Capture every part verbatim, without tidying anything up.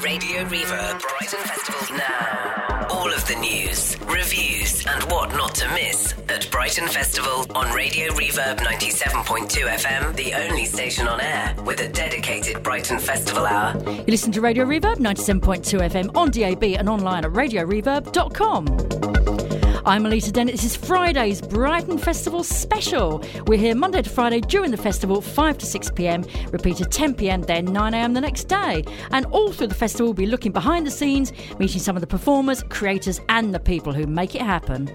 Radio Reverb Brighton Festival now. All of the news, reviews and what not to miss at Brighton Festival on Radio Reverb ninety-seven point two F M, the only station on air with a dedicated Brighton Festival hour. You listen to Radio Reverb ninety-seven point two F M on D A B and online at radio reverb dot com. I'm Melita Dennett. This is Friday's Brighton Festival special. We're here Monday to Friday during the festival, five to six p.m, repeated ten p.m, then nine a.m. the next day. And all through the festival, we'll be looking behind the scenes, meeting some of the performers, creators and the people who make it happen.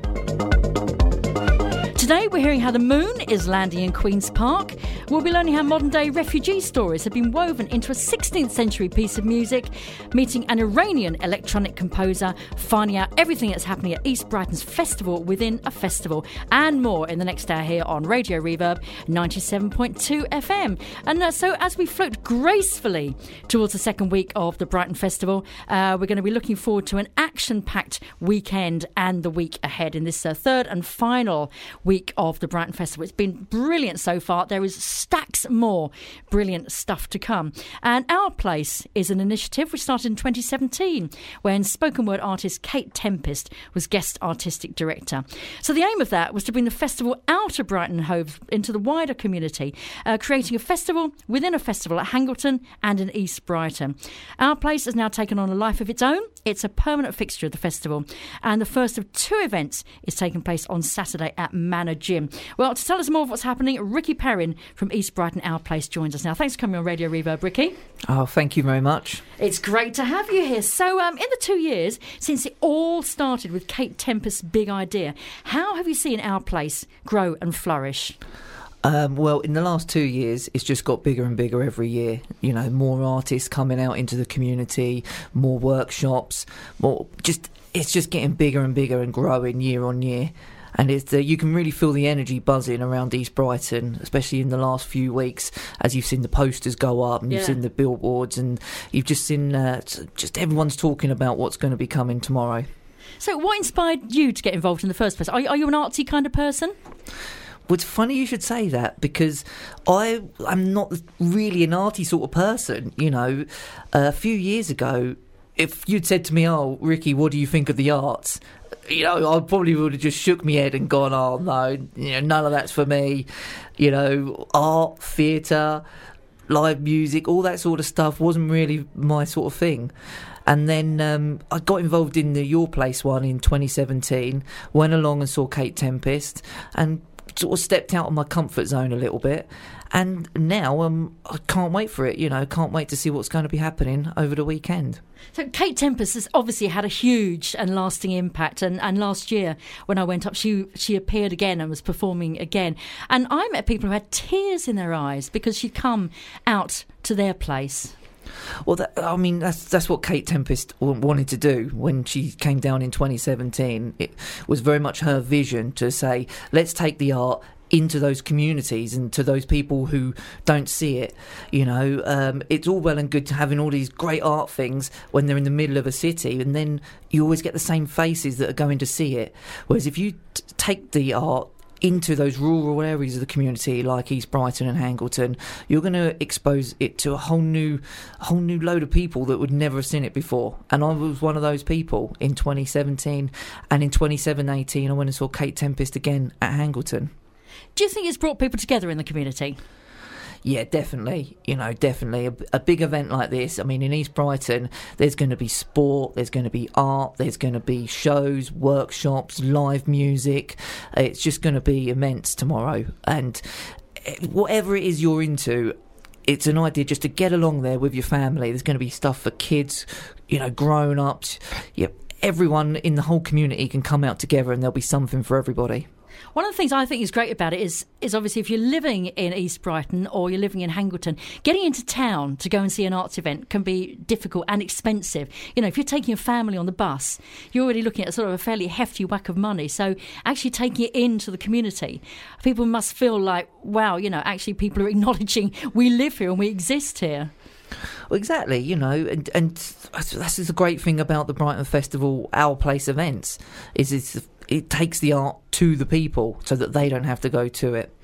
Today we're hearing how the moon is landing in Queen's Park. We'll be learning how modern-day refugee stories have been woven into a sixteenth century piece of music, meeting an Iranian electronic composer, finding out everything that's happening at East Brighton's festival within a festival, and more in the next hour here on Radio Reverb ninety-seven point two F M. And uh, so as we float gracefully towards the second week of the Brighton Festival, uh, we're going to be looking forward to an action-packed weekend and the week ahead in this uh, third and final week week of the Brighton Festival. It's been brilliant so far. There is stacks more brilliant stuff to come. And Our Place is an initiative which started in twenty seventeen when spoken word artist Kate Tempest was guest artistic director. So the aim of that was to bring the festival out of Brighton and Hove into the wider community, uh, creating a festival within a festival at Hangleton and in East Brighton. Our Place has now taken on a life of its own. It's a permanent fixture of the festival, and the first of two events is taking place on Saturday at Manor Gym. Well, to tell us more of what's happening, Ricky Perrin from East Brighton Our Place joins us now. Thanks for coming on Radio Reverb, Ricky. Oh, thank you very much. It's great to have you here. So, um, in the two years since it all started with Kate Tempest's big idea, how have you seen Our Place grow and flourish? Um, well, in the last two years, it's just got bigger and bigger every year. You know, more artists coming out into the community, more workshops, more just it's just getting bigger and bigger and growing year on year. And it's, uh, you can really feel the energy buzzing around East Brighton, especially in the last few weeks, as you've seen the posters go up and you've yeah. seen the billboards, and you've just seen uh, just everyone's talking about what's going to be coming tomorrow. So, what inspired you to get involved in the first place? Are, are you an artsy kind of person? Well, it's funny you should say that, because I, I'm not really an arty sort of person. You know, uh, a few years ago, if you'd said to me, oh, Ricky, what do you think of the arts? You know, I probably would have just shook my head and gone, oh, no, you know, none of that's for me. You know, art, theatre, live music, all that sort of stuff wasn't really my sort of thing. And then um, I got involved in the Your Place one in twenty seventeen, went along and saw Kate Tempest and sort of stepped out of my comfort zone a little bit. And now um, I can't wait for it, you know, can't wait to see what's going to be happening over the weekend. So Kate Tempest has obviously had a huge and lasting impact. And, and last year when I went up, she she appeared again and was performing again. And I met people who had tears in their eyes because she'd come out to their place. Well, that, I mean, that's that's what Kate Tempest wanted to do when she came down in twenty seventeen. It was very much her vision to say, let's take the art into those communities and to those people who don't see it. You know, um, it's all well and good to having all these great art things when they're in the middle of a city, and then you always get the same faces that are going to see it. Whereas if you t- take the art into those rural areas of the community like East Brighton and Hangleton, you're going to expose it to a whole new a whole new load of people that would never have seen it before. And I was one of those people in twenty seventeen, and in twenty-seven eighteen I went and saw Kate Tempest again at Hangleton. Do you think it's brought people together in the community? Yeah, definitely. You know, definitely. A, a big event like this, I mean, in East Brighton, there's going to be sport, there's going to be art, there's going to be shows, workshops, live music. It's just going to be immense tomorrow. And whatever it is you're into, it's an idea just to get along there with your family. There's going to be stuff for kids, you know, grown-ups. Yeah, everyone in the whole community can come out together and there'll be something for everybody. One of the things I think is great about it is is obviously if you're living in East Brighton or you're living in Hangleton, getting into town to go and see an arts event can be difficult and expensive. You know, if you're taking a family on the bus, you're already looking at sort of a fairly hefty whack of money. So actually taking it into the community, people must feel like, wow, you know, actually people are acknowledging we live here and we exist here. Well, exactly, you know, and, and that's the great thing about the Brighton Festival Our Place events, is it's, it takes the art to the people so that they don't have to go to it.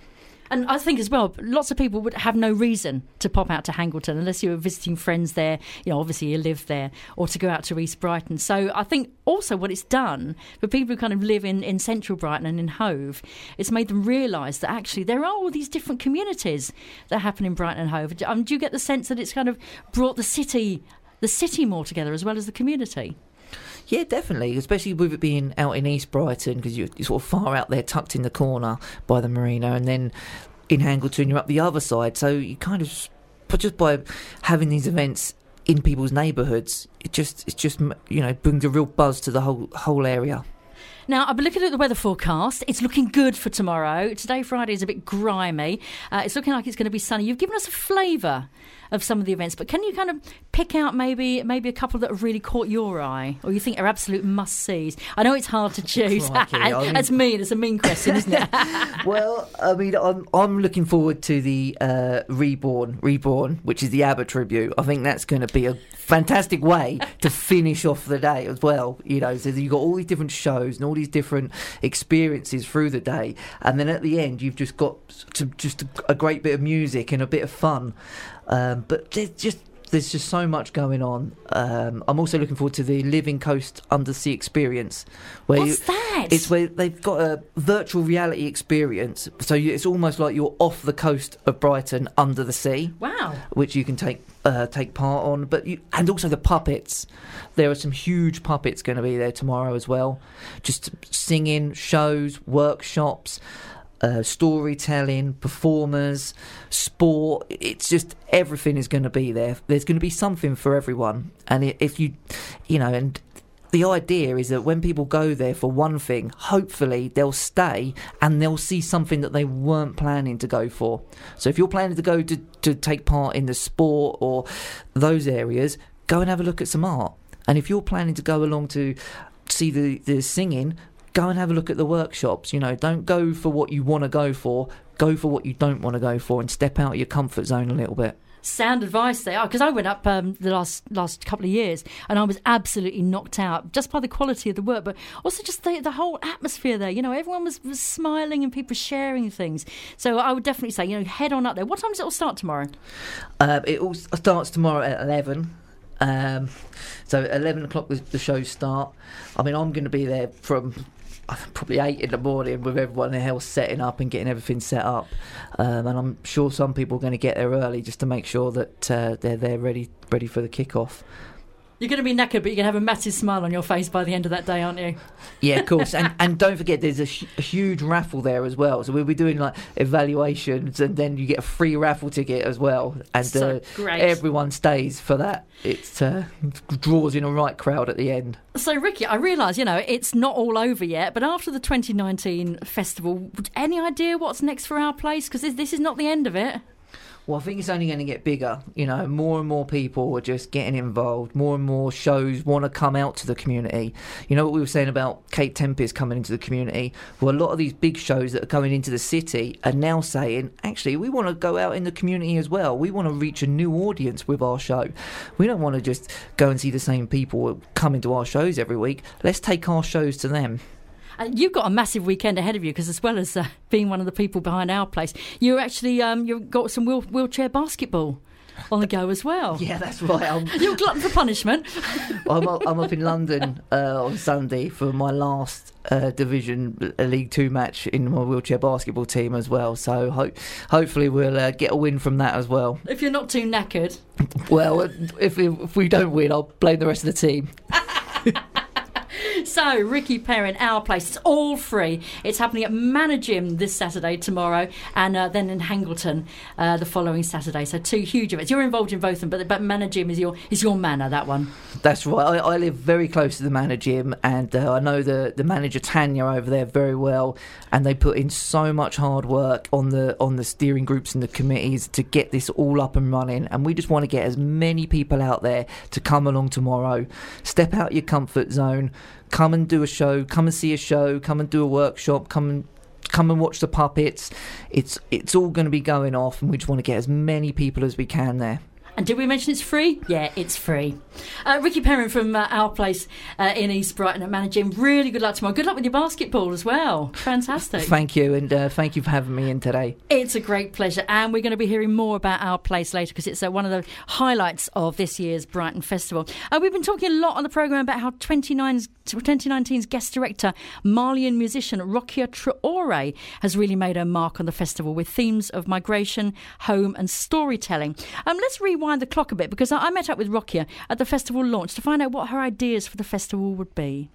And I think as well, lots of people would have no reason to pop out to Hangleton unless you were visiting friends there, you know, obviously you live there, or to go out to East Brighton. So I think also what it's done for people who kind of live in, in central Brighton and in Hove, it's made them realise that actually there are all these different communities that happen in Brighton and Hove. Um, do you get the sense that it's kind of brought the city, the city more together as well as the community? Yeah, definitely, especially with it being out in East Brighton, because you're, you're sort of far out there, tucked in the corner by the marina, and then in Hangleton you're up the other side. So you kind of, but just by having these events in people's neighbourhoods, it just, it just, you know, brings a real buzz to the whole whole area. Now, I've been looking at the weather forecast. It's looking good for tomorrow. Today, Friday, is a bit grimy. Uh, it's looking like it's going to be sunny. You've given us a flavour of some of the events, but can you kind of pick out maybe maybe a couple that have really caught your eye, or you think are absolute must-sees? I know it's hard to choose. Crikey, I mean... That's mean. It's a mean question, isn't it? Well, I mean, I'm I'm looking forward to the uh, Reborn, Reborn, which is the ABBA tribute. I think that's going to be a fantastic way to finish off the day as well. You know, so you've got all these different shows and all these different experiences through the day, and then at the end you've just got to, just a, a great bit of music and a bit of fun. Um, but there's just there's just so much going on. Um, I'm also looking forward to the Living Coast Undersea experience. Where What's you, that? It's where they've got a virtual reality experience. So you, it's almost like you're off the coast of Brighton under the sea. Wow. Which you can take uh, take part on. But you, and also the puppets. There are some huge puppets going to be there tomorrow as well. Just singing, shows, workshops. Uh, storytelling, performers, sport. It's just everything is going to be there. There's going to be something for everyone. And if you, you know, and the idea is that when people go there for one thing, hopefully they'll stay and they'll see something that they weren't planning to go for. So if you're planning to go to, to take part in the sport or those areas, go and have a look at some art. And if you're planning to go along to see the, the singing, go and have a look at the workshops. You know, don't go for what you want to go for. Go for what you don't want to go for, and step out of your comfort zone a little bit. Sound advice there, because I went up um, the last last couple of years and I was absolutely knocked out just by the quality of the work, but also just the, the whole atmosphere there. You know, everyone was, was smiling and people sharing things. So I would definitely say, you know, head on up there. What time does it all start tomorrow? Uh, it all starts tomorrow at eleven. Um, so at eleven o'clock the, the shows start. I mean, I'm going to be there from probably eight in the morning with everyone else setting up and getting everything set up, um, and I'm sure some people are going to get there early just to make sure that uh, they're there ready ready for the kick-off. You're going to be knackered, but you're going to have a massive smile on your face by the end of that day, aren't you? Yeah, of course. and and don't forget, there's a, sh- a huge raffle there as well. So we'll be doing like evaluations, and then you get a free raffle ticket as well. And so uh, great. Everyone stays for that. It uh, draws in a right crowd at the end. So, Ricky, I realise, you know, it's not all over yet, but after the twenty nineteen festival, any idea what's next for our place? Because this, this is not the end of it. Well, I think it's only going to get bigger. You know, more and more people are just getting involved. More and more shows want to come out to the community. You know what we were saying about Kate Tempest coming into the community? Well, a lot of these big shows that are coming into the city are now saying, actually, we want to go out in the community as well. We want to reach a new audience with our show. We don't want to just go and see the same people coming to our shows every week. Let's take our shows to them. And you've got a massive weekend ahead of you, because as well as uh, being one of the people behind our place, you actually um, you've got some wheel- wheelchair basketball on the go as well. Yeah, that's right. I'm, You're glutton for punishment. I'm, up, I'm up in London uh, on Sunday for my last uh, Division League Two match in my wheelchair basketball team as well. So ho- hopefully we'll uh, get a win from that as well. If you're not too knackered. Well, if, if we don't win, I'll blame the rest of the team. So, Ricky Perrin, Our Place, it's all free. It's happening at Manor Gym this Saturday, tomorrow, and uh, then in Hangleton uh, the following Saturday. So two huge events. You're involved in both of them, but, but Manor Gym is your is your manor, that one. That's right. I, I live very close to the Manor Gym, and uh, I know the, the manager Tanya over there very well, and they put in so much hard work on the on the steering groups and the committees to get this all up and running, and we just want to get as many people out there to come along tomorrow. Step out your comfort zone. Come and do a show, come and see a show, come and do a workshop, come and come and watch the puppets. It's it's all going to be going off, and we just want to get as many people as we can there. And did we mention it's free? Yeah, it's free. Uh, Ricky Perrin from uh, Our Place uh, in East Brighton at managing. Really good luck tomorrow. Good luck with your basketball as well. Fantastic. Thank you, and uh, thank you for having me in today. It's a great pleasure, and we're going to be hearing more about Our Place later because it's uh, one of the highlights of this year's Brighton Festival. Uh, we've been talking a lot on the programme about how twenty nineteen's guest director, Malian musician Rokia Traore has really made her mark on the festival with themes of migration, home and storytelling. Um, let's rewind the clock a bit because I, I met up with Rokia at the festival launch to find out what her ideas for the festival would be.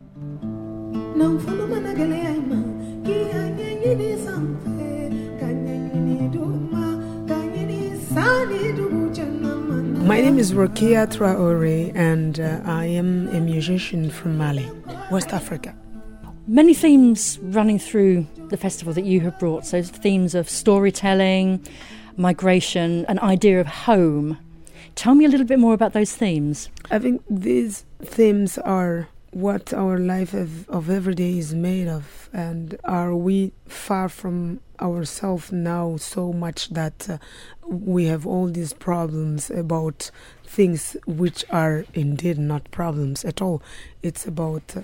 My name is Rokia Traore and uh, I am a musician from Mali, West Africa. Many themes running through the festival that you have brought, so themes of storytelling, migration, an idea of home. Tell me a little bit more about those themes. I think these themes are what our life of, of every day is made of, and are we far from ourselves now so much that uh, we have all these problems about things which are indeed not problems at all. It's about uh,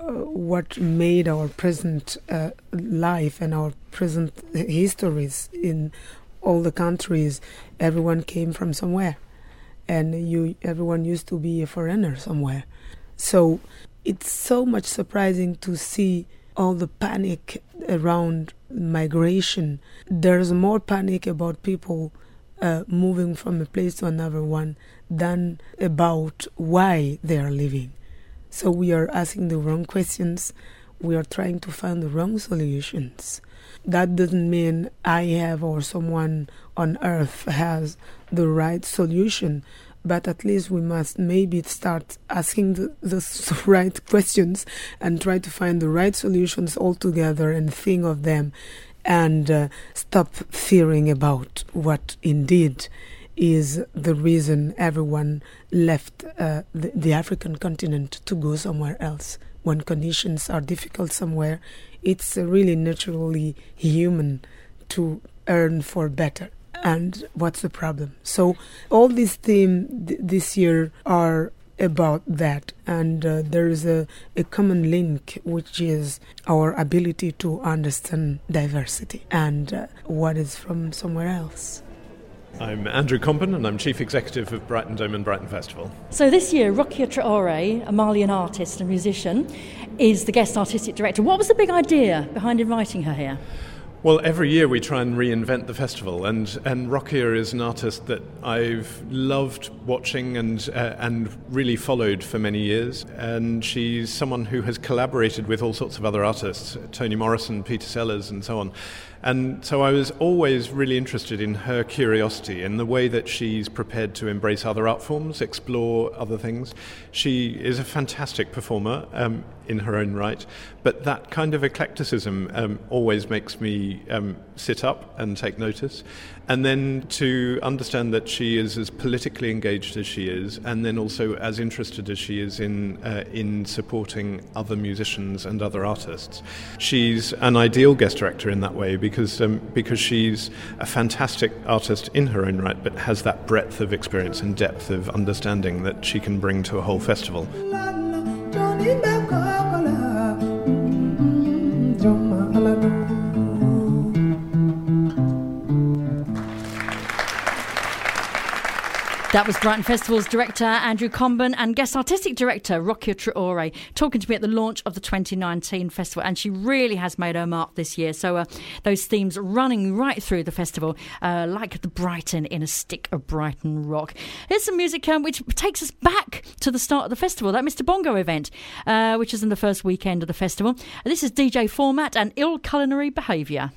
what made our present uh, life and our present histories in all the countries. Everyone came from somewhere, and you everyone used to be a foreigner somewhere. So it's so much surprising to see all the panic around migration. There's more panic about people uh, moving from a place to another one than about why they are leaving. So we are asking the wrong questions. We are trying to find the wrong solutions. That doesn't mean I have or someone on earth has the right solution, but at least we must maybe start asking the, the right questions and try to find the right solutions altogether and think of them, and uh, stop fearing about what indeed is the reason everyone left uh, the, the African continent to go somewhere else. When conditions are difficult somewhere, it's uh, really naturally human to yearn for better. And what's the problem? So all these themes th- this year are about that, and uh, there is a, a common link, which is our ability to understand diversity and uh, what is from somewhere else. I'm Andrew Comben, and I'm Chief Executive of Brighton Dome and Brighton Festival. So this year, Rokia Traore, a Malian artist and musician, is the guest artistic director. What was the big idea behind inviting her here? Well, every year we try and reinvent the festival, and, and Rokia is an artist that I've loved watching and uh, and really followed for many years. And she's someone who has collaborated with all sorts of other artists, Toni Morrison, Peter Sellers, and so on. And so I was always really interested in her curiosity and the way that she's prepared to embrace other art forms, explore other things. She is a fantastic performer um, in her own right, but that kind of eclecticism um, always makes me um, sit up and take notice. And then to understand that she is as politically engaged as she is, and then also as interested as she is in uh, in supporting other musicians and other artists. She's an ideal guest director in that way because um, because she's a fantastic artist in her own right, but has that breadth of experience and depth of understanding that she can bring to a whole festival. That was Brighton Festival's director, Andrew Comben, and guest artistic director, Rokia Traore, talking to me at the launch of the twenty nineteen festival. And she really has made her mark this year. So uh, those themes running right through the festival, uh, like the Brighton in a stick of Brighton rock. Here's some music um, which takes us back to the start of the festival, that Mister Bongo event, uh, which is in the first weekend of the festival. This is D J Format and Ill Culinary Behaviour.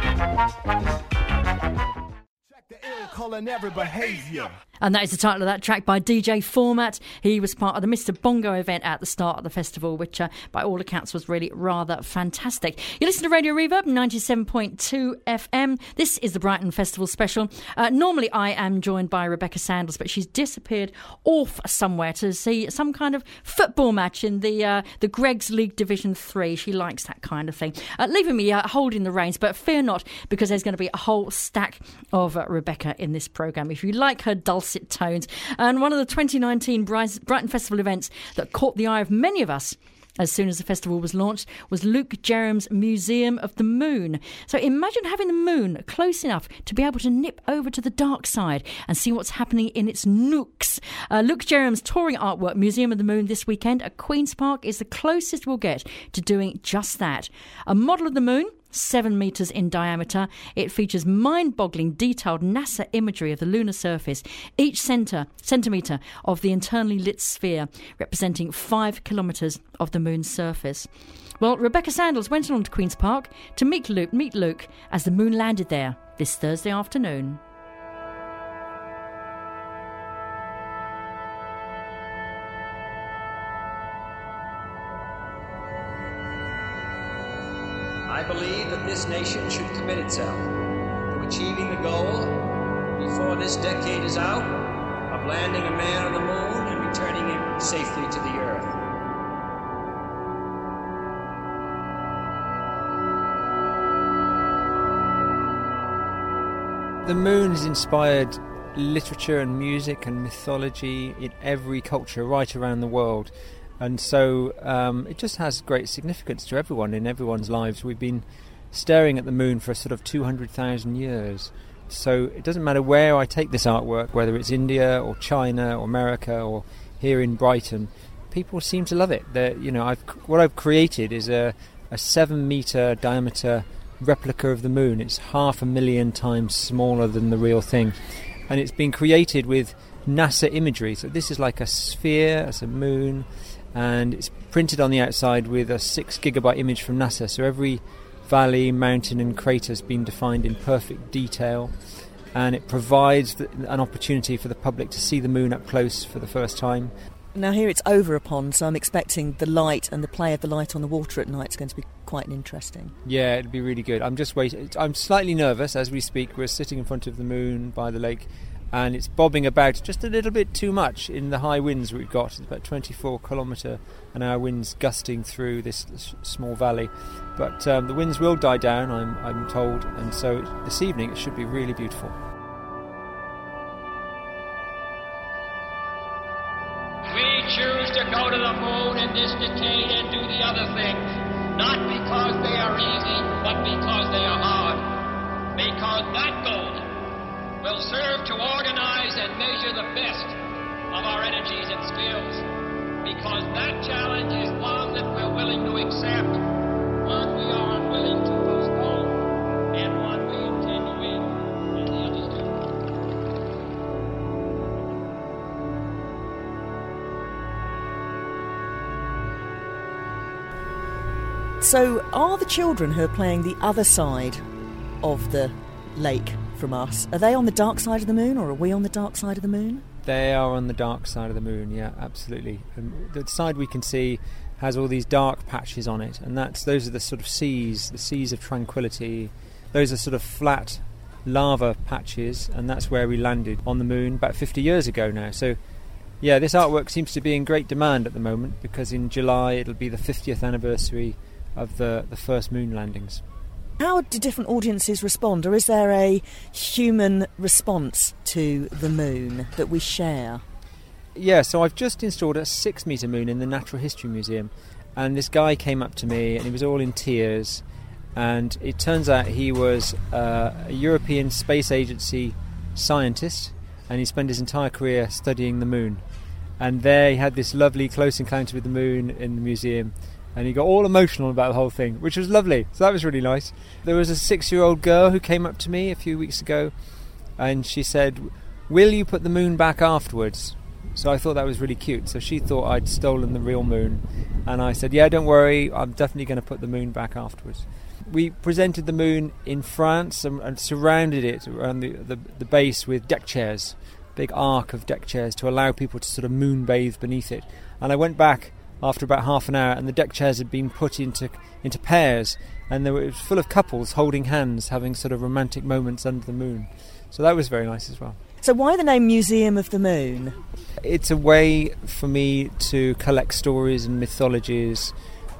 The ill culinary behavior. And that is the title of that track by D J Format. He was part of the Mister Bongo event at the start of the festival, which uh, by all accounts was really rather fantastic. You listen to Radio Reverb ninety-seven point two F M. This is the Brighton Festival special. Uh, normally I am joined by Rebecca Sanders, but she's disappeared off somewhere to see some kind of football match in the uh, the Greggs League Division three. She likes that kind of thing. Uh, leaving me uh, holding the reins, but fear not, because there's going to be a whole stack of uh, Rebecca in this programme. If you like her dulcet dulcet tones. And one of the twenty nineteen Brighton Festival events that caught the eye of many of us as soon as the festival was launched was Luke Jerram's Museum of the Moon. So imagine having the moon close enough to be able to nip over to the dark side and see what's happening in its nooks. Uh, Luke Jerram's touring artwork, Museum of the Moon, this weekend at Queen's Park is the closest we'll get to doing just that. A model of the moon, seven metres in diameter. It features mind-boggling detailed NASA imagery of the lunar surface, each centre, centimetre of the internally lit sphere, representing five kilometres of the moon's surface. Well, Rebecca Sandals went along to Queen's Park to meet Luke, meet Luke as the moon landed there this Thursday afternoon. I believe that this nation should commit itself to achieving the goal, before this decade is out, of landing a man on the moon and returning him safely to the Earth. The moon has inspired literature and music and mythology in every culture right around the world. And so um, it just has great significance to everyone in everyone's lives. We've been staring at the moon for sort of two hundred thousand years. So it doesn't matter where I take this artwork, whether it's India or China or America or here in Brighton, people seem to love it. They're, you know, I've, what I've created is a, a seven metre diameter replica of the moon. It's half a million times smaller than the real thing. And it's been created with NASA imagery. So this is like a sphere, it's a moon, and it's printed on the outside with a six gigabyte image from NASA. So every valley, mountain and crater has been defined in perfect detail, and it provides the, an opportunity for the public to see the moon up close for the first time. Now here it's over a pond, so I'm expecting the light and the play of the light on the water at night is going to be quite interesting. Yeah, it'd be really good. I'm just waiting. I'm slightly nervous as we speak. We're sitting in front of the moon by the lake, and it's bobbing about just a little bit too much in the high winds we've got. It's about twenty-four kilometre an hour winds gusting through this small valley. But um, the winds will die down, I'm, I'm told, and so this evening it should be really beautiful. We choose to go to the moon in this decade and do the other things, not because they are easy, but because they are hard. Because that goal will serve to organize and measure the best of our energies and skills. Because that challenge is one that we're willing to accept, one we are unwilling to postpone, and one we intend to win, as the others do. So are the children who are playing the other side of the lake from us, are they on the dark side of the moon, or are we on the dark side of the moon? They are on the dark side of the moon, yeah, absolutely. And the side we can see has all these dark patches on it, and that's those are the sort of seas, the seas of tranquility. Those are sort of flat lava patches, and that's where we landed on the moon about fifty years ago now. So, yeah, this artwork seems to be in great demand at the moment, because in July it'll be the fiftieth anniversary of the, the first moon landings. How do different audiences respond, or is there a human response to the moon that we share? Yeah, so I've just installed a six metre moon in the Natural History Museum, and this guy came up to me and he was all in tears, and it turns out he was uh, a European Space Agency scientist, and he spent his entire career studying the moon. And there he had this lovely close encounter with the moon in the museum, and he got all emotional about the whole thing, which was lovely. So that was really nice. There was a six-year-old girl who came up to me a few weeks ago, and she said, "Will you put the moon back afterwards?" So I thought that was really cute. So she thought I'd stolen the real moon, and I said, "Yeah, don't worry, I'm definitely going to put the moon back afterwards." We presented the moon in France and, and surrounded it around the, the, the base with deck chairs, big arc of deck chairs to allow people to sort of moon bathe beneath it. And I went back after about half an hour, and the deck chairs had been put into into pairs, and they were, it was full of couples holding hands, having sort of romantic moments under the moon. So that was very nice as well. So why the name Museum of the Moon? It's a way for me to collect stories and mythologies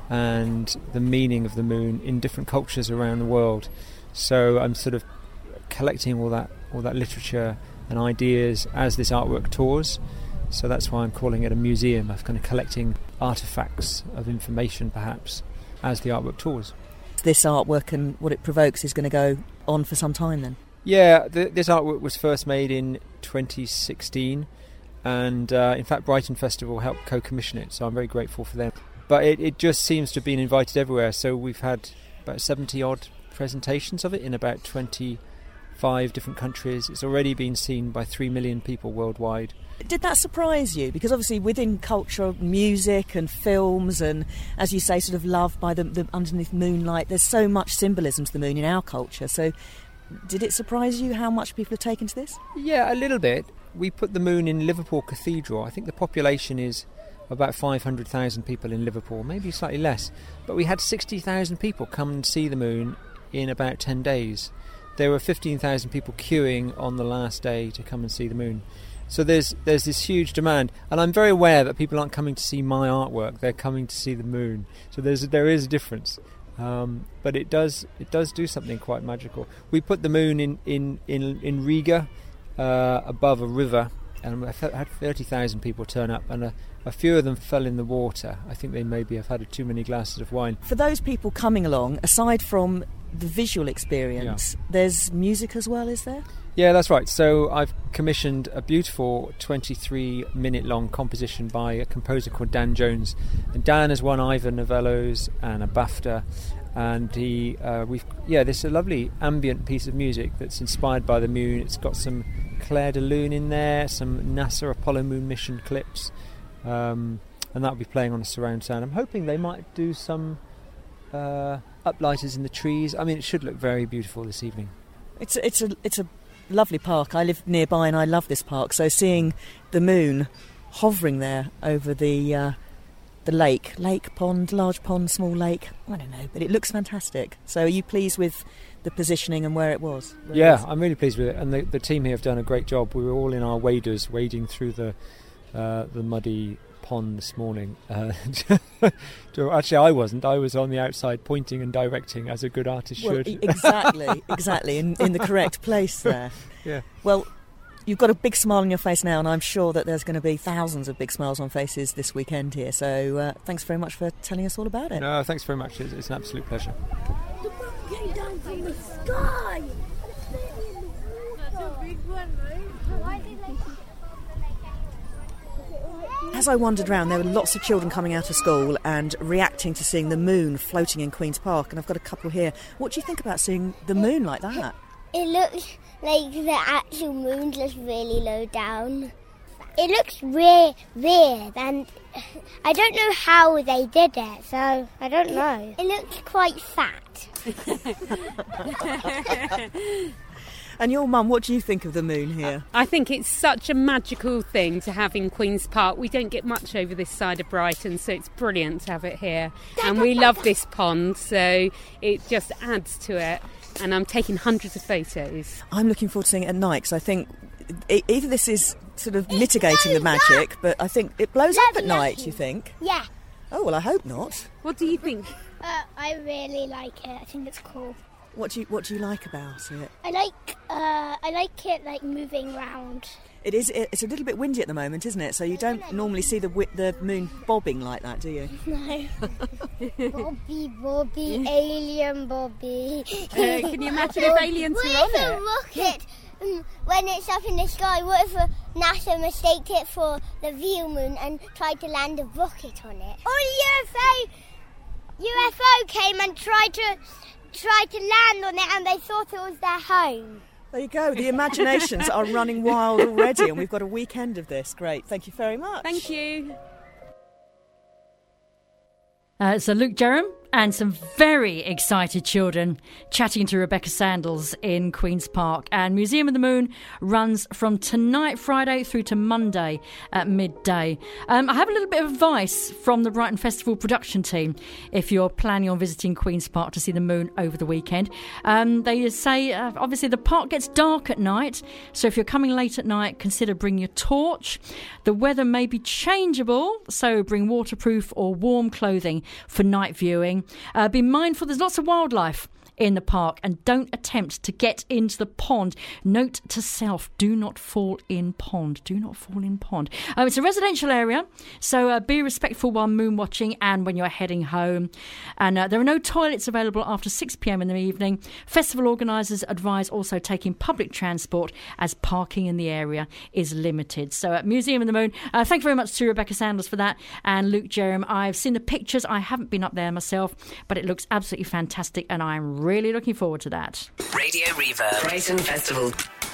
and the meaning of the moon in different cultures around the world. So I'm sort of collecting all that all that literature and ideas as this artwork tours. So that's why I'm calling it a museum, of kind of collecting artefacts of information, perhaps, as the artwork tours. This artwork and what it provokes is going to go on for some time then? Yeah, the, this artwork was first made in twenty sixteen, and uh, in fact Brighton Festival helped co-commission it, so I'm very grateful for them. But it, it just seems to have been invited everywhere, so we've had about seventy odd presentations of it in about twenty-five different countries. It's already been seen by three million people worldwide. Did that surprise you? Because obviously within culture, music and films and, as you say, sort of love by the, the underneath moonlight, there's so much symbolism to the moon in our culture. So did it surprise you how much people have taken to this? Yeah, a little bit. We put the moon in Liverpool Cathedral. I think the population is about five hundred thousand people in Liverpool, maybe slightly less. But we had sixty thousand people come and see the moon in about ten days. There were fifteen thousand people queuing on the last day to come and see the moon. So there's there's this huge demand, and I'm very aware that people aren't coming to see my artwork; they're coming to see the moon. So there's there is a difference, um, but it does it does do something quite magical. We put the moon in in in, in Riga, uh, above a river, and we had thirty thousand people turn up, and a, a few of them fell in the water. I think they maybe have had too many glasses of wine. For those people coming along, aside from the visual experience, yeah. there's music as well, is there? Yeah, that's right. So I've commissioned a beautiful twenty-three minute long composition by a composer called Dan Jones. And Dan has won Ivor Novellos and a BAFTA. And he, uh, we've, yeah, this is a lovely ambient piece of music that's inspired by the moon. It's got some Claire de Lune in there, some NASA Apollo Moon Mission clips. Um, and that'll be playing on a surround sound. I'm hoping they might do some uh, uplighters in the trees. I mean, it should look very beautiful this evening. It's a, it's a, it's a lovely park. I live nearby and I love this park. So seeing the moon hovering there over the uh, the lake, lake, pond, large pond, small lake, I don't know, but it looks fantastic. So are you pleased with the positioning and where it was? Where yeah, it was? I'm really pleased with it. And the, the team here have done a great job. We were all in our waders wading through the uh, the muddy pond this morning. Uh, actually, I wasn't. I was on the outside pointing and directing as a good artist well, should. Exactly, exactly, in, in the correct place there. Yeah. Well, you've got a big smile on your face now, and I'm sure that there's going to be thousands of big smiles on faces this weekend here. So uh, thanks very much for telling us all about it. No, thanks very much. It's, it's an absolute pleasure. The moon came down from the sky. That's a big one, right? Why did they... As I wandered around, there were lots of children coming out of school and reacting to seeing the moon floating in Queen's Park, and I've got a couple here. What do you think about seeing the moon like that? It looks like the actual moon's just really low down. It looks weird, weird, and I don't know how they did it, so I don't know. It looks quite fat. And your mum, what do you think of the moon here? I think it's such a magical thing to have in Queen's Park. We don't get much over this side of Brighton, so it's brilliant to have it here. And we love this pond, so it just adds to it. And I'm taking hundreds of photos. I'm looking forward to seeing it at night, because I think it, either this is sort of mitigating the magic, but I think it blows up at night, you think? Yeah. Oh, well, I hope not. What do you think? Uh, I really like it. I think it's cool. What do you What do you like about it? I like uh, I like it like moving round. It is. It's a little bit windy at the moment, isn't it? So you don't normally see the the moon bobbing like that, do you? No. Bobby, Bobby, alien Bobby. Uh, can you imagine if aliens were on What if it? a rocket, um, when it's up in the sky, what if a NASA mistaked it for the real moon and tried to land a rocket on it? Or a U F O, U F O came and tried to tried to land on it, and they thought it was their home. There you go. The imaginations are running wild already, and we've got a weekend of this. Great. Thank you very much. Thank you. Uh, so Luke Jerram and some very excited children chatting to Rebecca Sandals in Queen's Park. And Museum of the Moon runs from tonight, Friday, through to Monday at midday. Um, I have a little bit of advice from the Brighton Festival production team if you're planning on visiting Queen's Park to see the moon over the weekend. Um, they say, uh, obviously, the park gets dark at night, so if you're coming late at night, consider bringing your torch. The weather may be changeable, so bring waterproof or warm clothing for night viewing. Uh, be mindful, there's lots of wildlife in the park, and don't attempt to get into the pond. Note to self, do not fall in pond. Do not fall in pond. Um, it's a residential area, so uh, be respectful while moon watching and when you're heading home. And uh, there are no toilets available after six p.m. in the evening. Festival organisers advise also taking public transport as parking in the area is limited. So at Museum of the Moon, uh, thank you very much to Rebecca Sanders for that, and Luke Jerram. I've seen the pictures. I haven't been up there myself, but it looks absolutely fantastic, and I'm really looking forward to that. Radio Reverb Brighton Festival.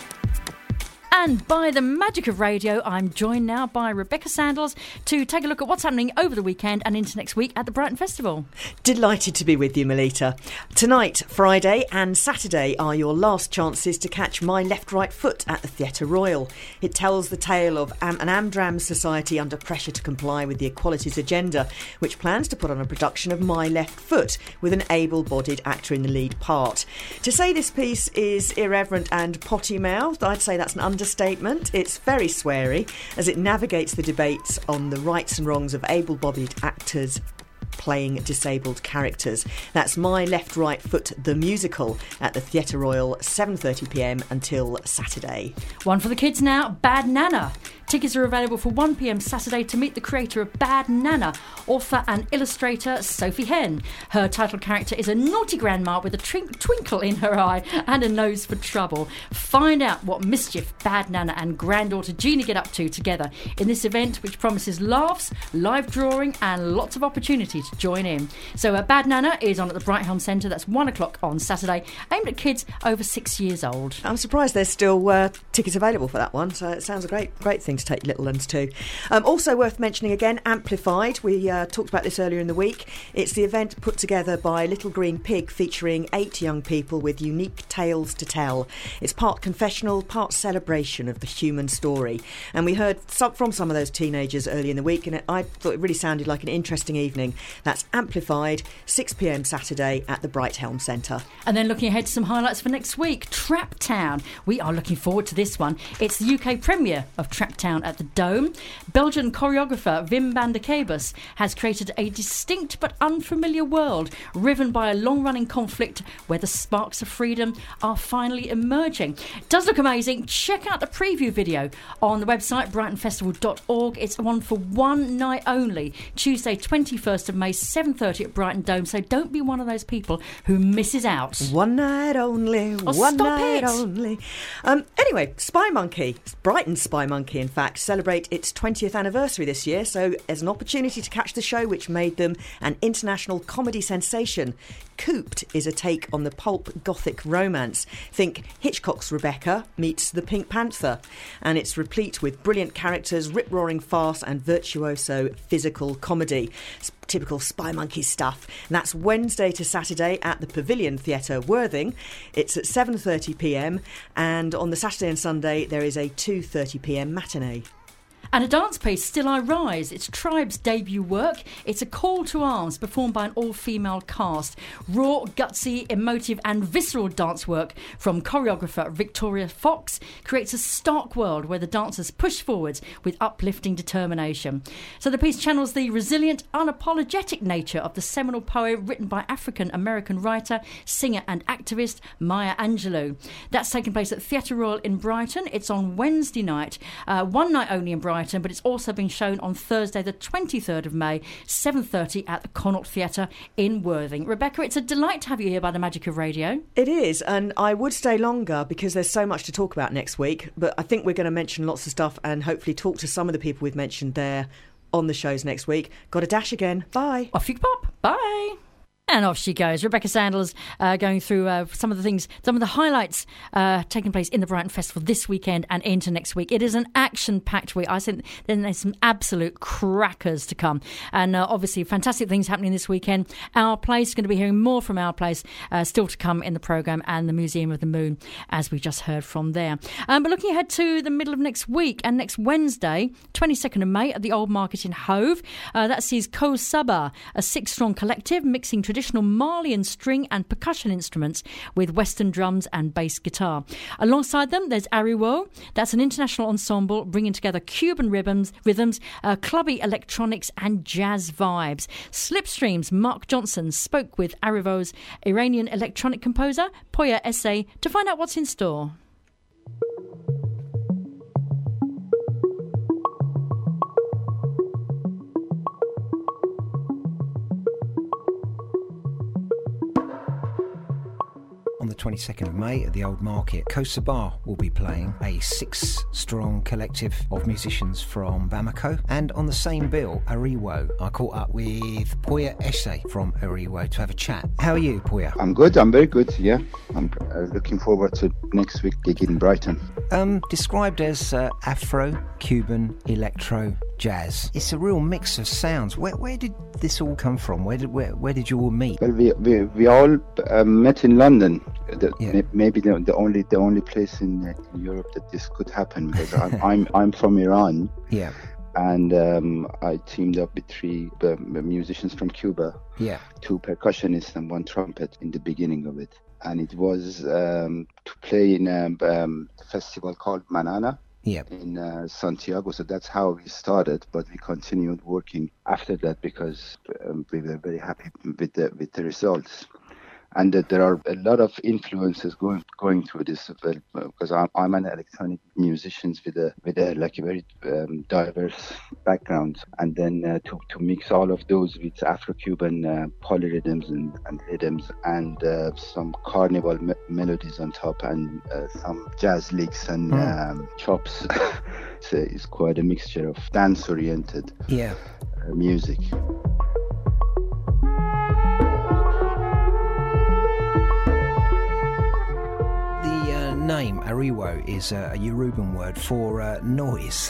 And by the magic of radio, I'm joined now by Rebecca Sandals to take a look at what's happening over the weekend and into next week at the Brighton Festival. Delighted to be with you, Melita. Tonight, Friday and Saturday are your last chances to catch My Left Right Foot at the Theatre Royal. It tells the tale of Am- an Amdram society under pressure to comply with the equalities agenda, which plans to put on a production of My Left Foot with an able-bodied actor in the lead part. To say this piece is irreverent and potty-mouthed, I'd say that's an understatement. Statement. It's very sweary as it navigates the debates on the rights and wrongs of able-bodied actors playing disabled characters. That's My Left Right Foot the Musical at the Theatre Royal, seven thirty p.m. until Saturday. One for the kids now, Bad Nana. Tickets are available for one p.m. Saturday to meet the creator of Bad Nana, author and illustrator Sophie Henn. Her title character is a naughty grandma with a twink- twinkle in her eye and a nose for trouble. Find out what mischief Bad Nana and granddaughter Gina get up to together in this event, which promises laughs, live drawing and lots of opportunity to join in. So uh, Bad Nana is on at the Brighthelm Centre. That's one o'clock on Saturday, aimed at kids over six years old. I'm surprised there's still uh, tickets available for that one, so it sounds a great, great thing to take little ones to. Um, also worth mentioning again, Amplified. We uh, talked about this earlier in the week. It's the event put together by Little Green Pig, featuring eight young people with unique tales to tell. It's part confessional, part celebration of the human story. And we heard some, from some of those teenagers earlier in the week, and it, I thought it really sounded like an interesting evening. That's Amplified, six p.m. Saturday at the Brighthelm Centre. And then looking ahead to some highlights for next week, Trap Town. We are looking forward to this one. It's the U K premiere of Trap Town at the Dome. Belgian choreographer Wim van der Kabus has created a distinct but unfamiliar world riven by a long-running conflict where the sparks of freedom are finally emerging. It does look amazing. Check out the preview video on the website brighton festival dot org. It's on for one night only, Tuesday twenty-first of May, seven thirty at Brighton Dome, so don't be one of those people who misses out. One night only, oh, one stop night it. only. Um, anyway, Spy Monkey, Brighton Spy Monkey in fact, celebrate its twentieth anniversary this year, so as an opportunity to catch the show which made them an international comedy sensation. Cooped is a take on the pulp gothic romance. Think Hitchcock's Rebecca meets the Pink Panther, and it's replete with brilliant characters, rip-roaring farce and virtuoso physical comedy. It's typical Spy Monkey stuff. And that's Wednesday to Saturday at the Pavilion Theatre, Worthing. It's at seven thirty p.m. and on the Saturday and Sunday there is a two thirty p.m. matinee. And a dance piece, Still I Rise. It's Tribe's debut work. It's a call to arms performed by an all-female cast. Raw, gutsy, emotive and visceral dance work from choreographer Victoria Fox creates a stark world where the dancers push forwards with uplifting determination. So the piece channels the resilient, unapologetic nature of the seminal poem written by African-American writer, singer and activist Maya Angelou. That's taking place at Theatre Royal in Brighton. It's on Wednesday night, uh, one night only in Brighton. But it's also been shown on Thursday the twenty-third of May, seven thirty at the Connaught Theatre in Worthing. Rebecca, it's a delight to have you here by the magic of radio. It is, and I would stay longer because there's so much to talk about next week, but I think we're going to mention lots of stuff and hopefully talk to some of the people we've mentioned there on the shows next week. Got a dash again. Bye. Off you pop. Bye. And off she goes. Rebecca Sandals uh, going through uh, some of the things, some of the highlights uh, taking place in the Brighton Festival this weekend and into next week. It is an action-packed week. I think then there's some absolute crackers to come. And uh, obviously fantastic things happening this weekend. Our Place, going to be hearing more from Our Place uh, still to come in the programme, and the Museum of the Moon, as we just heard from there. Um, but looking ahead to the middle of next week and next Wednesday, twenty-second of May at the Old Market in Hove. Uh, that sees Ko Saba, a six-strong collective mixing tradition traditional Malian string and percussion instruments with Western drums and bass guitar. Alongside them, there's Ariwo. That's an international ensemble bringing together Cuban rhythms, rhythms uh, clubby electronics and jazz vibes. Slipstream's Mark Johnson spoke with Ariwo's Iranian electronic composer, Poya Essay, to find out what's in store. On the twenty-second of May at the Old Market, Kosa Bar will be playing, a six-strong collective of musicians from Bamako. And on the same bill, Ariwo. I caught up with Poya Essay from Ariwo to have a chat. How are you, Poya? I'm good, I'm very good, yeah. I'm uh, looking forward to next week gig in Brighton. Um, described as uh, Afro, Cuban, electro, jazz. It's a real mix of sounds. Where, where did this all come from? Where did where, where did you all meet? Well, we we, we all uh, met in London. The, Yeah. may, maybe the, the only the only place in, uh, in Europe that this could happen, because I'm, I'm I'm from Iran. Yeah. And um, I teamed up with three uh, musicians from Cuba. Yeah. Two percussionists and one trumpet in the beginning of it. And it was um, to play in a um, festival called Manana. Yeah. In uh, Santiago. So that's how we started, but we continued working after that because um, we were very happy with the with the results. And that there are a lot of influences going going through this, because I'm, I'm an electronic musician with a with a like a very um, diverse background, and then uh, to to mix all of those with Afro-Cuban uh, polyrhythms and, and rhythms and uh, some carnival me- melodies on top, and uh, some jazz licks and Mm. um, chops. it's, a, it's quite a mixture of dance-oriented Yeah. uh, music. The uh, name Ariwo is uh, a Yoruban word for uh, noise.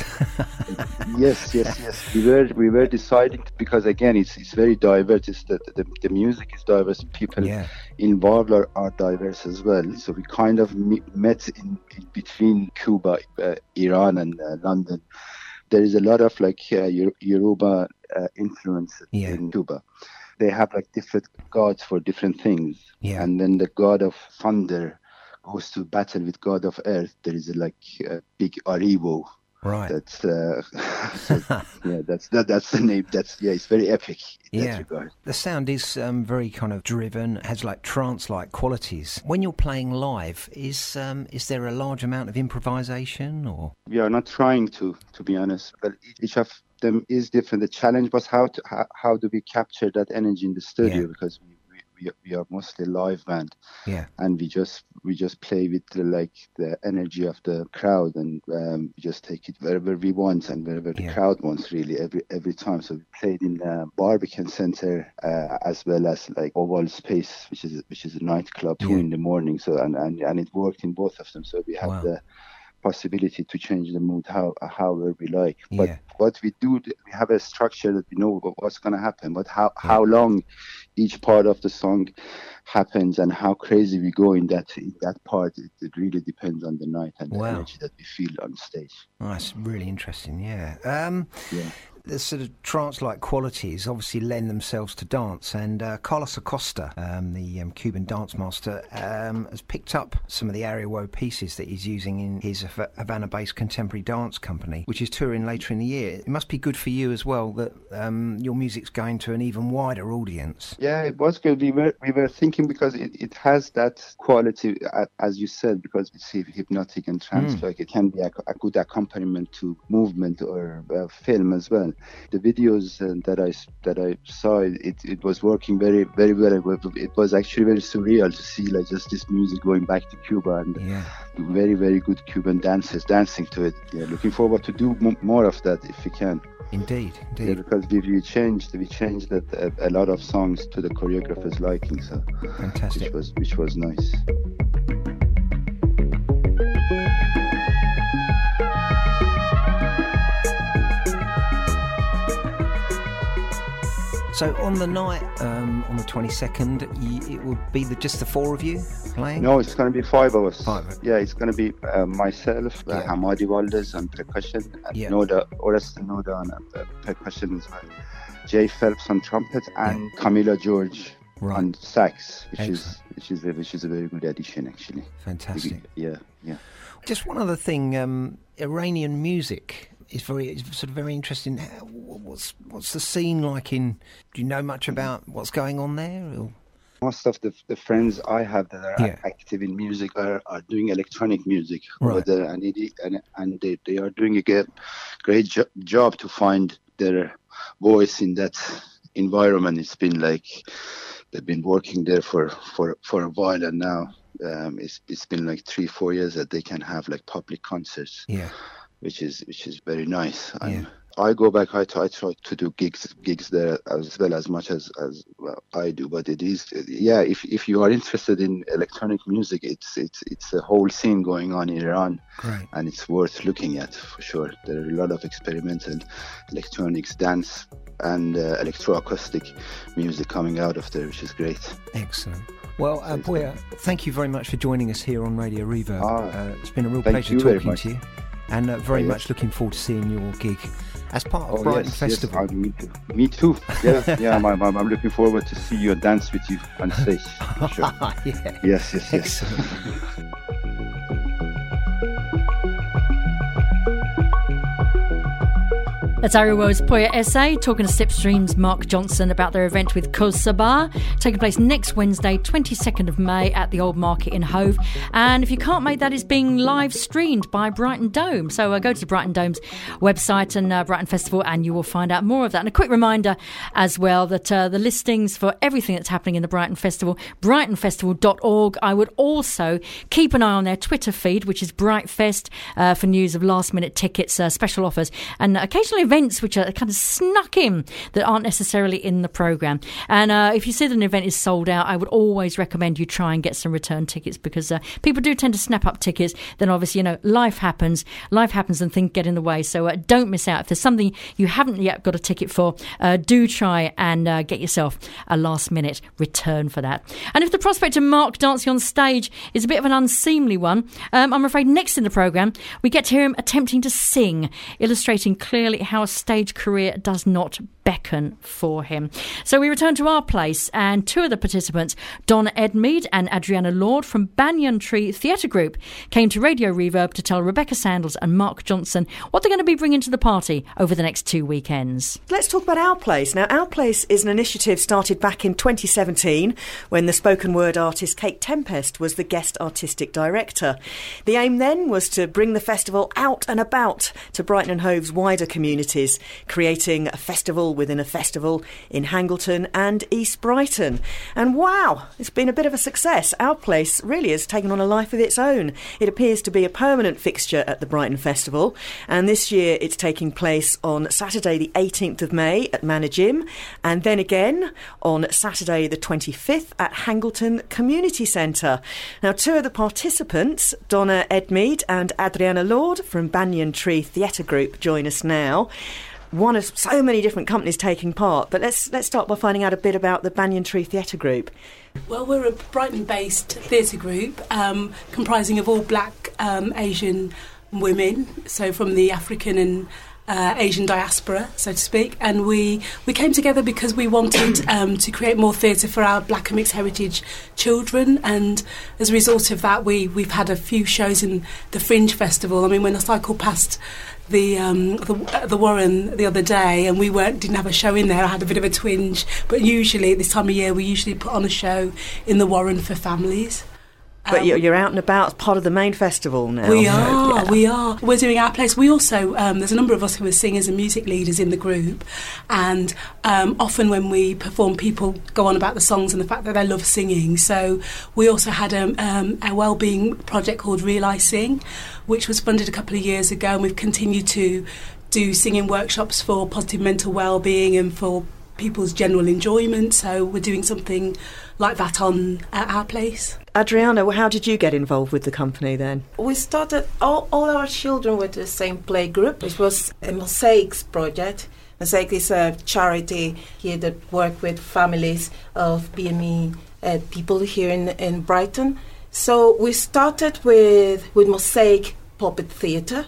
yes, yes, yes. We were we were deciding to, because again, it's it's very diverse. It's the, the the music is diverse. People Yeah. involved are, are diverse as well. So we kind of me- met in, in between Cuba, uh, Iran, and uh, London. There is a lot of like uh, Yor- Yoruba uh, influence Yeah. in Cuba. They have like different gods for different things. Yeah. And then the god of thunder goes to battle with god of earth. There is a, like a big Ariwo. Right. That's uh, so, yeah. That's that. That's the name. That's yeah. It's very epic in Yeah. that regard. The sound is um, very kind of driven, has like trance-like qualities. When you're playing live, is um, is there a large amount of improvisation or? We are not trying to, to be honest. But each of them is different. The challenge was how to how, how do we capture that energy in the studio, Yeah. because we, we, we, we are mostly live band. Yeah. And we just we just play with the, like the energy of the crowd, and um, we just take it wherever we want and wherever the Yeah. crowd wants, really, every every time. So we played in the Barbican Center uh, as well as like Oval Space, which is which is a nightclub, two Yeah. in the morning. So and, and and it worked in both of them. So we have Wow. the possibility to change the mood how however we like. But Yeah. what we do, we have a structure that we know what's going to happen. But how how long each part of the song happens and how crazy we go in that in that part, it, it really depends on the night and the Wow. energy that we feel on stage. Oh, that's really interesting, yeah. Um, Yeah. the sort of trance-like qualities obviously lend themselves to dance, and uh, Carlos Acosta, um, the um, Cuban dance master, um, has picked up some of the Ariwo pieces that he's using in his Hav- Havana-based contemporary dance company, which is touring later in the year. It must be good for you as well that um, your music's going to an even wider audience. Yeah, it was good. We were we were thinking because it, it has that quality, uh, as you said, because it's hypnotic and trance. Mm. Like it can be a, a good accompaniment to movement or uh, film as well. The videos uh, that I that I saw, it it was working very very well. It was, it was actually very surreal to see like just this music going back to Cuba and Yeah. very very good Cuban dancers dancing to it. Yeah, looking forward to do m- more of that if we can. Indeed, Yeah, indeed. because we, we changed we changed that a, a lot of songs to the choreographer's liking, so Fantastic. which was which was nice. So on the night, um, on the twenty-second, y- it will be the, just the four of you playing? No, it's going to be five of us. Five. Yeah, it's going to be uh, myself, uh, Yeah. Hamadi Valdez on percussion, and Yeah. Noda, Orest Noda on uh, percussion as well. Jay Phelps on trumpet, and Camila George right. on sax, which Excellent. is which is a, which is a very good addition actually. Fantastic. Yeah, yeah. Just one other thing, um, Iranian music is very is sort of very interesting. How- What's what's the scene like in? Do you know much about what's going on there? Or? Most of the the friends I have that are Yeah. active in music are, are doing electronic music, Right. over there, and it, and and they, they are doing a ge- great jo- job to find their voice in that environment. It's been like they've been working there for, for, for a while, and now um, it's it's been like three four years that they can have like public concerts. Yeah. Which is which is very nice. And I go back. I try, I try to do gigs gigs there as well as much as as well, I do. But it is yeah. If if you are interested in electronic music, it's it's it's a whole scene going on in Iran. Great. And it's worth looking at for sure. There are a lot of experimental electronics, dance, and uh, electroacoustic music coming out of there, which is great. Excellent. Well, uh, Boya, thank you very much for joining us here on Radio Reverb. Ah, uh, it's been a real thank pleasure you very talking much. to you, and uh, very Oh, yes. much looking forward to seeing your gig as part of Oh, Brighton yes, Festival. Yes, I, me too. Me too. Yeah, yeah. I'm, I'm, I'm looking forward to see you and dance with you on stage. For sure. Yeah. Yes, yes, yes. Excellent. That's Ariwo's Poya Essay talking to Slipstream's Mark Johnson about their event with Koz Sabah, taking place next Wednesday, twenty-second of May at the Old Market in Hove. And if you can't make that, it's being live streamed by Brighton Dome. So uh, go to Brighton Dome's website and uh, Brighton Festival and you will find out more of that. And a quick reminder as well that uh, the listings for everything that's happening in the Brighton Festival, brighton festival dot org. I would also keep an eye on their Twitter feed, which is BrightFest, uh, for news of last minute tickets, uh, special offers, and occasionally events which are kind of snuck in that aren't necessarily in the programme. And uh, if you see that an event is sold out, I would always recommend you try and get some return tickets, because uh, people do tend to snap up tickets. Then obviously, you know, life happens, life happens and things get in the way. So uh, don't miss out. If there's something you haven't yet got a ticket for, uh, do try and uh, get yourself a last minute return for that. And if the prospect of Mark dancing on stage is a bit of an unseemly one, um, I'm afraid next in the programme we get to hear him attempting to sing, illustrating clearly how a stage career does not beckon for him. So we return to our place, and two of the participants, Donna Edmeade and Adriana Lord from Banyan Tree Theatre Group, came to Radio Reverb to tell Rebecca Sandals and Mark Johnson what they're going to be bringing to the party over the next two weekends. Let's talk about Our Place. Now, Our Place is an initiative started back in twenty seventeen when the spoken word artist Kate Tempest was the guest artistic director. The aim then was to bring the festival out and about to Brighton and Hove's wider communities, creating a festival within a festival in Hangleton and East Brighton. And wow, it's been a bit of a success. Our Place really has taken on a life of its own. It appears to be a permanent fixture at the Brighton Festival, and this year it's taking place on Saturday the eighteenth of May at Manor Gym, and then again on Saturday the twenty-fifth at Hangleton Community Centre. Now, two of the participants, Donna Edmeade and Adriana Lord from Banyan Tree Theatre Group, join us now. One of so many different companies taking part, but let's let's start by finding out a bit about the Banyan Tree Theatre Group. Well, we're a Brighton-based theatre group um, comprising of all black um, Asian women, so from the African and uh, Asian diaspora, so to speak. And we, we came together because we wanted um, to create more theatre for our black and mixed heritage children. And as a result of that, we, we've had a few shows in the Fringe Festival. I mean, when I cycled past the um, the, uh, the Warren the other day, and we weren't didn't have a show in there, I had a bit of a twinge. But usually at this time of year, we usually put on a show in the Warren for families. But Um, you're, you're out and about as part of the main festival now. We so, are, yeah. we are. We're doing Our Place. We also, um, there's a number of us who are singers and music leaders in the group, and um, often when we perform, people go on about the songs and the fact that they love singing. So we also had a, um, a wellbeing project called Realise Sing, which was funded a couple of years ago, and we've continued to do singing workshops for positive mental wellbeing and for people's general enjoyment. So we're doing something like that on at Our Place. Adriana, well, how did you get involved with the company then? We started, all, all our children were the same play group. It was a Mosaics project. Mosaic is a charity here that work with families of B M E uh, people here in, in Brighton. So we started with, with Mosaic Puppet Theatre,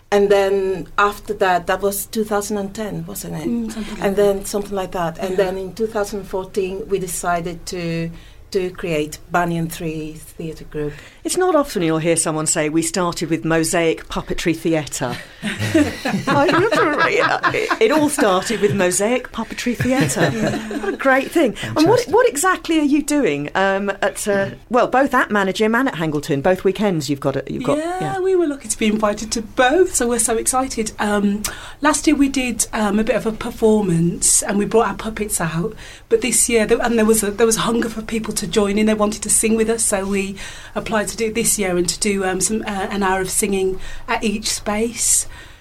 and then after that, that was two thousand ten, wasn't it? Mm, something like and that. then something like that. And Yeah. then in two thousand fourteen, we decided to to create Banyan Tree Theatre Group. It's not often you'll hear someone say, we started with Mosaic Puppetry Theatre. it, it all started with Mosaic Puppetry Theatre. What a great thing. Fantastic. And what what exactly are you doing um, at, uh, well, both at Managem and at Hangleton? Both weekends you've got it. You've got, yeah, yeah, we were lucky to be invited to both, so we're so excited. Um, last year we did um, a bit of a performance and we brought our puppets out, but this year, there, and there was a, there was a hunger for people to join in. They wanted to sing with us, so we applied to do it this year and to do um, some uh, an hour of singing at each space.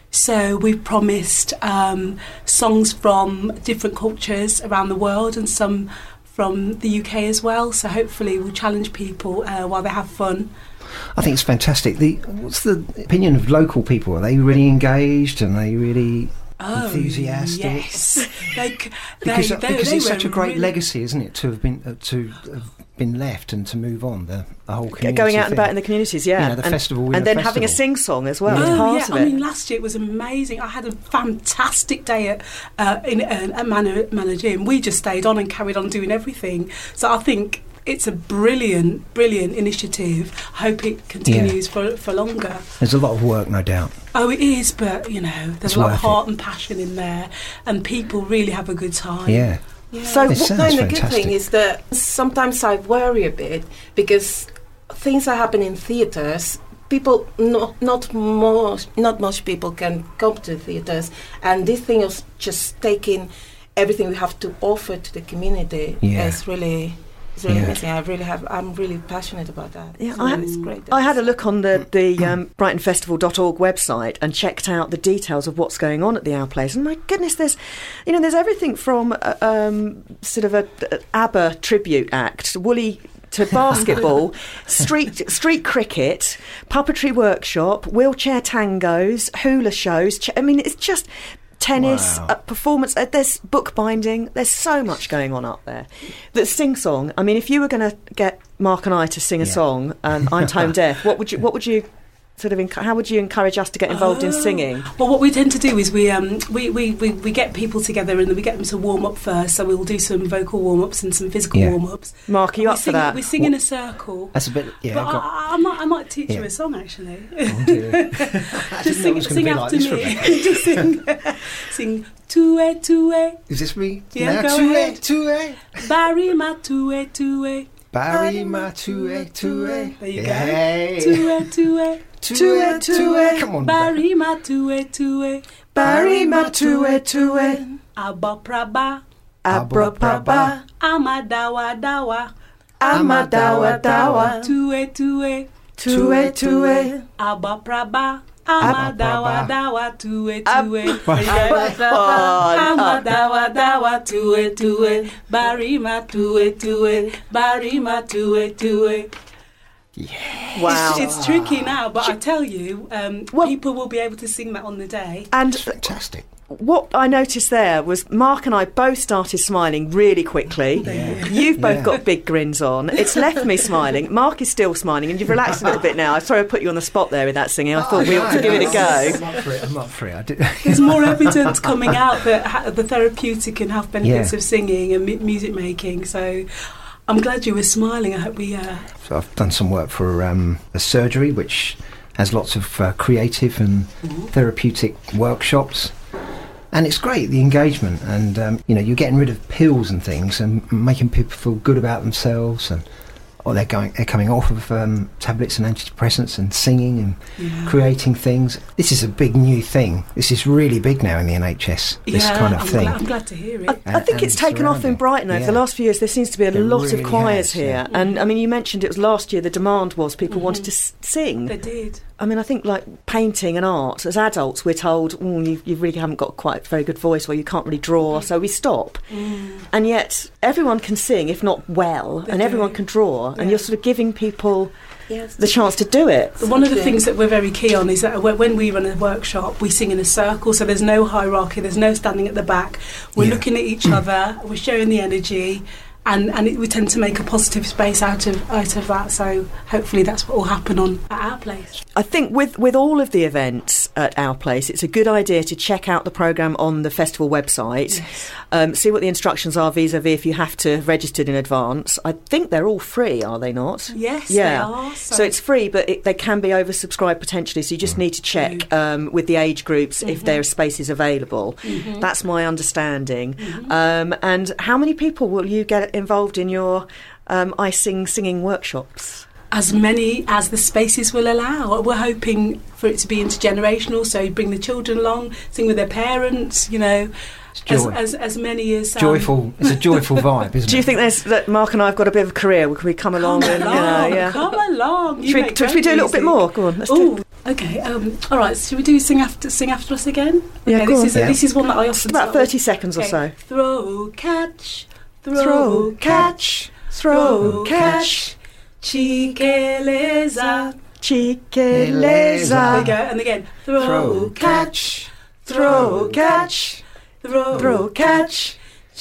So we've promised um, songs from different cultures around the world and some from the U K as well. So hopefully we'll challenge people uh, while they have fun. I think it's fantastic. The what's the opinion of local people? Are they really engaged and are they really Oh, enthusiastic? Yes, they, c- because they, they, because they it's such a were great really legacy, isn't it, to have been uh, to have been left and to move on the, the whole community going out and thing. about in the communities, yeah, You know, the and, festival, and within then a having a festival. sing-song as well. Yeah. As Oh part yeah, of I it. mean last year it was amazing. I had a fantastic day at uh, in uh, at Manor, Manor Gym. We just stayed on and carried on doing everything. So I think it's a brilliant, brilliant initiative. I hope it continues Yeah. for for longer. There's a lot of work, no doubt. Oh, it is, but you know, there's It's a lot worth of heart and passion in there, and people really have a good time. Yeah. Yeah. So, It what, sounds no, and the good fantastic. thing is that sometimes I worry a bit because things that happen in theatres, people, not not most, not much people can come to theatres, and this thing of just taking everything we have to offer to the community Yeah. is really. It's really Yeah. amazing. I really have. I'm really passionate about that. Yeah, so I, it's great. I had a look on the, the um, brighton festival dot org website and checked out the details of what's going on at the Our Place. And my goodness, there's, you know, there's everything from uh, um, sort of a, a ABBA tribute act, Woolly to basketball, street street cricket, puppetry workshop, wheelchair tangos, hula shows. Ch- I mean, it's just tennis, Wow. uh, performance. Uh, there's bookbinding. There's so much going on up there. The sing song. I mean, if you were going to get Mark and I to sing a Yeah. song, and I'm tone deaf, what would you? What would you? Sort of, enc- how would you encourage us to get involved in Oh. singing? Well, what we tend to do is we um we, we, we, we get people together and then we get them to warm up first. So we'll do some vocal warm ups and some physical Yeah. warm ups. Mark, are you we up sing, for that? We sing in a circle. That's a bit. Yeah, but I've got. I, I, might, I might teach you Yeah. a song actually. Oh, dear. I Just didn't know it sing, was going to sing be like after this, me. Rebecca. Just sing, sing tue tue. Is this me? Yeah, now? go Tue, ahead. tue. Barry ma tue tue. Barry my tue, tue. There you Yay. go. Tue tue. Tue, tue. Come on. Barry ma tue tue. Barry ma tue tue. Abba praba. Abra praba. Amadawa dawa. Amadawa dawa. Tue tue. Tue tue. Abba praba. Abba Amadawa praba. dawa. Tue Ab- tue. Oh, Amadawa dawa. Tue tue. Barima tue tue. Barima tue tue. wow. It's, it's tricky now, but I tell you, um, people will be able to sing that on the day. And Fantastic. what I noticed there was Mark and I both started smiling really quickly. You've both Yeah. got big grins on. It's left me smiling. Mark is still smiling, and you've relaxed a little bit now. I sorry I put you on the spot there with that singing. I thought we ought to give it a go. I'm up for it. I'm up for it. I did. There's more evidence coming out that ha- the therapeutic can have benefits Yeah. of singing and mu- music making. So I'm glad you were smiling. I hope we. Uh, So I've done some work for um, a surgery which has lots of uh, creative and therapeutic workshops. And it's great, the engagement, and um, you know, you're getting rid of pills and things and making people feel good about themselves, and or they're going, they're coming off of um, tablets and antidepressants and singing and Yeah. creating things. This is a big new thing. This is really big now in the N H S. This yeah, kind of I'm thing. Glad, I'm glad to hear it. I, I think and it's taken off in surrounding. Brighton over Yeah. the last few years. There seems to be a There lot really of choirs has, here, yeah. and I mean, you mentioned it was last year. The demand was people wanted to s- sing. They did. I mean, I think like painting and art. As adults, we're told, mm, you, you really haven't got quite a very good voice, or you can't really draw, so we stop. Mm. And yet, everyone can sing, if not well, They and do. everyone can draw, and Yeah. you're sort of giving people Yes. the chance to do it. One of the things that we're very key on is that wh- when we run a workshop, we sing in a circle, so there's no hierarchy, there's no standing at the back. We're Yeah. looking at each other, we're sharing the energy, and and it, we tend to make a positive space out of out of that. So hopefully that's what will happen on at our place. I think with with all of the events at our place, it's a good idea to check out the programme on the festival website, yes. um, see what the instructions are vis-a-vis if you have to have registered in advance. I think they're all free, are they not? Yes, yeah. they are. So, so it's free, but it, they can be oversubscribed potentially, so you just need to check um, with the age groups mm-hmm. if there are spaces available. Mm-hmm. That's my understanding. Mm-hmm. Um, and how many people will you get involved in your um, I Sing singing workshops? As many as the spaces will allow. We're hoping for it to be intergenerational, so bring the children along, sing with their parents, you know, as, as as many as... Um, joyful, it's a joyful vibe, isn't it? Do you think there's, that Mark and I have got a bit of a career? Can we come along? Come and, along, you know, yeah. come along. You should, we, make should we do a little music. bit more? Go on, let's Ooh, do okay. Um, all right, should we do Sing After Sing After Us again? Yeah, okay, go this on. Is, Yeah. This is one that I often... About thirty seconds okay. or so. Throw, catch, throw, Throw, catch, throw, catch. Chiqueleza, Chiqueleza. There we go, and again. Throw, Throw, catch, throw, catch, throw, Throw, catch.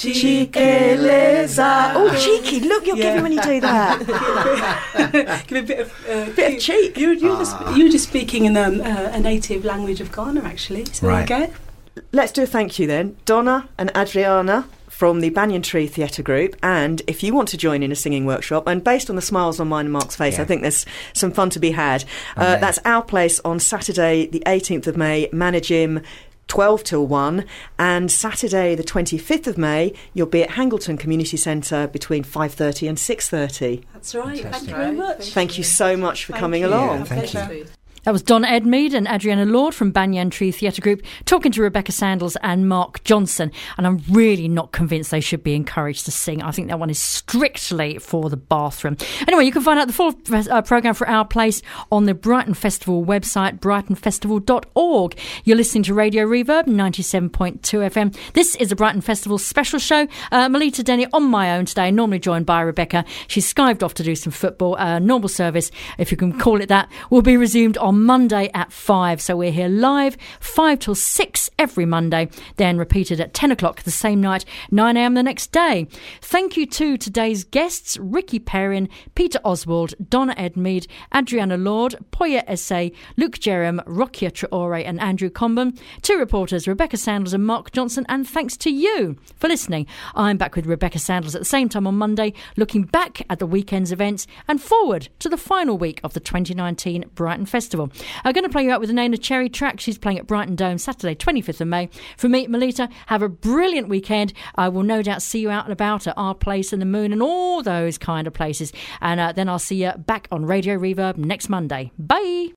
Chiqueleza. Oh, cheeky! Look, you're Yeah. giving when you do that. Give a bit of uh, Bit of cheek. You, you, were Ah. just, you were just speaking in um, uh, a native language of Ghana, actually. So Right. there you go. Let's do a thank you then. Donna and Adriana from the Banyan Tree Theatre Group, and if you want to join in a singing workshop, and based on the smiles on mine and Mark's face, Yeah. I think there's some fun to be had. I'm Uh, there. that's our place on Saturday the eighteenth of May, Manor Gym, twelve till one, and Saturday the twenty-fifth of May you'll be at Hangleton Community Centre between five thirty and six thirty. That's right. Thank Fantastic. you very much. Thank you so much for Thank coming you. along. Yeah, thank you. Pleasure. That was Donna Edmead and Adriana Lord from Banyan Tree Theatre Group talking to Rebecca Sandals and Mark Johnson. And I'm really not convinced they should be encouraged to sing. I think that one is strictly for the bathroom. Anyway, you can find out the full uh, programme for Our Place on the Brighton Festival website, brighton festival dot org. You're listening to Radio Reverb ninety-seven point two F M. This is a Brighton Festival special show. Uh, Melita Denny on my own today, normally joined by Rebecca. She's skived off to do some football. Uh, normal service, if you can call it that, will be resumed on Monday at five. So we're here live five till six every Monday, then repeated at ten o'clock the same night, nine a.m. the next day. Thank you to today's guests, Ricky Perrin, Peter Oswald, Donna Edmead, Adriana Lord, Poya Essay, Luke Jerem, Rokia Traore and Andrew Comben. Two reporters, Rebecca Sandals and Mark Johnson, and thanks to you for listening. I'm back with Rebecca Sandals at the same time on Monday, looking back at the weekend's events and forward to the final week of the twenty nineteen Brighton Festival. I'm going to play you out with the Nana Cherry track. She's playing at Brighton Dome Saturday, twenty-fifth of May. From me, Melita, have a brilliant weekend. I will no doubt see you out and about at Our Place and the Moon and all those kind of places. And uh, then I'll see you back on Radio Reverb next Monday. Bye.